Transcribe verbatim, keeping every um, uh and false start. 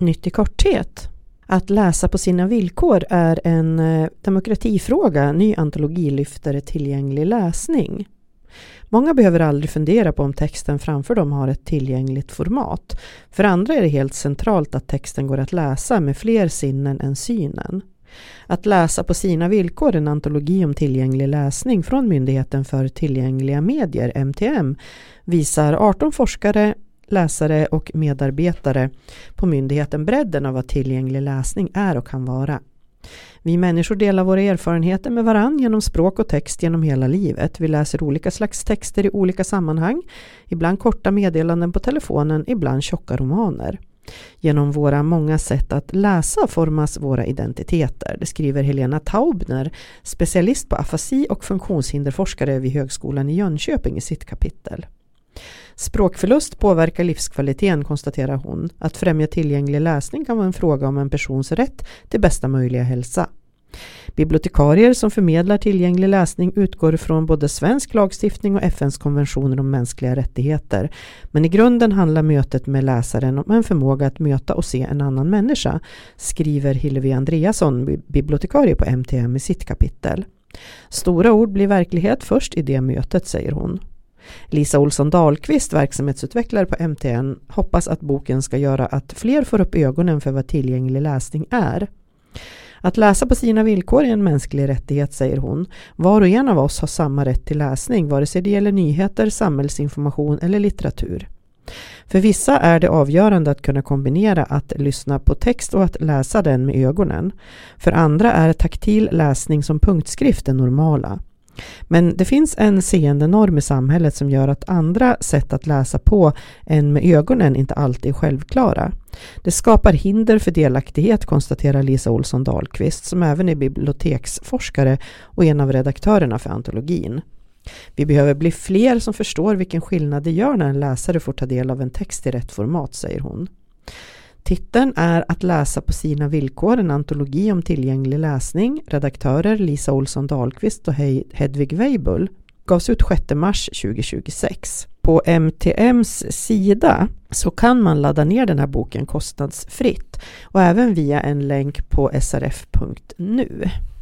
Nytt i korthet. Att läsa på sina villkor är en eh, demokratifråga. Ny antologi lyfter tillgänglig läsning. Många behöver aldrig fundera på om texten framför dem har ett tillgängligt format. För andra är det helt centralt att texten går att läsa med fler sinnen än synen. Att läsa på sina villkor, en antologi om tillgänglig läsning från Myndigheten för tillgängliga medier, M T M, visar arton forskare, läsare och medarbetare på myndigheten bredden av vad tillgänglig läsning är och kan vara. Vi människor delar våra erfarenheter med varann genom språk och text genom hela livet. Vi läser olika slags texter i olika sammanhang, ibland korta meddelanden på telefonen, ibland tjocka romaner. Genom våra många sätt att läsa formas våra identiteter. Det skriver Helena Taubner, specialist på afasi och funktionshinderforskare vid Högskolan i Jönköping i sitt kapitel. Språkförlust påverkar livskvaliteten, konstaterar hon. Att främja tillgänglig läsning kan vara en fråga om en persons rätt till bästa möjliga hälsa. Bibliotekarier som förmedlar tillgänglig läsning utgår från både svensk lagstiftning och F N:s konventioner om mänskliga rättigheter. Men i grunden handlar mötet med läsaren om en förmåga att möta och se en annan människa, skriver Hillevi Andreasson, bibliotekarie på M T M i sitt kapitel. Stora ord blir verklighet först i det mötet, säger hon. Lisa Olsson Dahlqvist, verksamhetsutvecklare på M T N, hoppas att boken ska göra att fler får upp ögonen för vad tillgänglig läsning är. Att läsa på sina villkor är en mänsklig rättighet, säger hon. Var och en av oss har samma rätt till läsning, vare sig det gäller nyheter, samhällsinformation eller litteratur. För vissa är det avgörande att kunna kombinera att lyssna på text och att läsa den med ögonen. För andra är taktil läsning som punktskrift det normala. Men det finns en seende norm i samhället som gör att andra sätt att läsa på än med ögonen inte alltid är självklara. Det skapar hinder för delaktighet, konstaterar Lisa Olsson Dahlqvist, som även är biblioteksforskare och en av redaktörerna för antologin. Vi behöver bli fler som förstår vilken skillnad det gör när en läsare får ta del av en text i rätt format, säger hon. Titeln är Att läsa på sina villkor, en antologi om tillgänglig läsning. Redaktörer Lisa Olsson Dahlqvist och Hedvig Weibull. Gavs ut sjätte mars tjugohundratjugosex. På M T M:s sida så kan man ladda ner den här boken kostnadsfritt och även via en länk på s r f punkt nu.